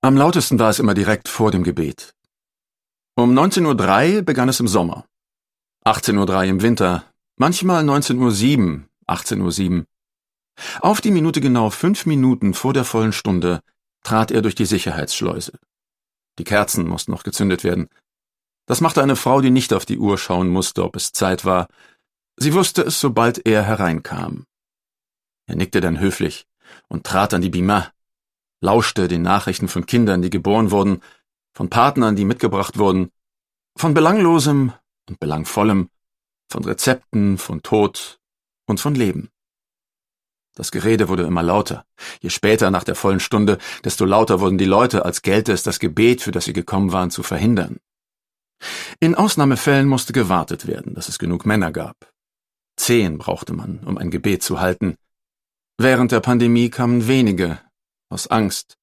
Am lautesten war es immer direkt vor dem Gebet. Um 19:03 Uhr begann es im Sommer, 18:03 Uhr im Winter, manchmal 19:07 Uhr, 18:07 Uhr. Auf die Minute genau 5 Minuten vor der vollen Stunde trat er durch die Sicherheitsschleuse. Die Kerzen mussten noch gezündet werden. Das machte eine Frau, die nicht auf die Uhr schauen musste, ob es Zeit war. Sie wusste es, sobald er hereinkam. Er nickte dann höflich und trat an die Bima, lauschte den Nachrichten von Kindern, die geboren wurden, von Partnern, die mitgebracht wurden, von Belanglosem und Belangvollem, von Rezepten, von Tod und von Leben. Das Gerede wurde immer lauter. Je später nach der vollen Stunde, desto lauter wurden die Leute, als gelte es, das Gebet, für das sie gekommen waren, zu verhindern. In Ausnahmefällen musste gewartet werden, dass es genug Männer gab. 10 brauchte man, um ein Gebet zu halten. Während der Pandemie kamen wenige, aus Angst,